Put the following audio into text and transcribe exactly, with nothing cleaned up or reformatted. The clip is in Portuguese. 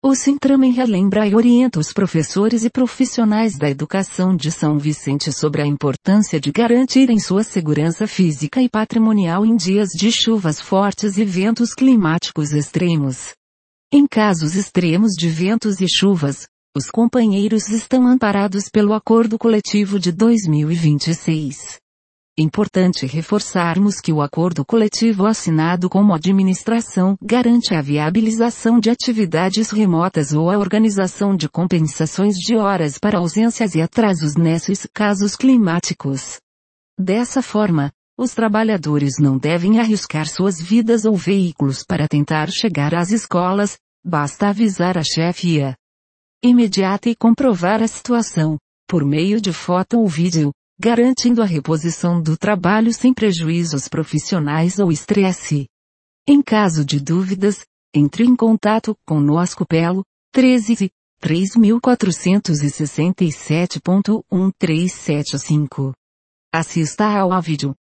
O Sintramen relembra e orienta os professores e profissionais da educação de São Vicente sobre a importância de garantirem sua segurança física e patrimonial em dias de chuvas fortes e ventos climáticos extremos. Em casos extremos de ventos e chuvas, os companheiros estão amparados pelo Acordo Coletivo de dois mil e vinte e seis. Importante reforçarmos que o acordo coletivo assinado como administração garante a viabilização de atividades remotas ou a organização de compensações de horas para ausências e atrasos nesses casos climáticos. Dessa forma, os trabalhadores não devem arriscar suas vidas ou veículos para tentar chegar às escolas, basta avisar a chefia imediata e comprovar a situação, por meio de foto ou vídeo, garantindo a reposição do trabalho sem prejuízos profissionais ou estresse. Em caso de dúvidas, entre em contato conosco pelo treze, três mil quatrocentos e sessenta e sete ponto um três sete cinco. Assista ao vídeo.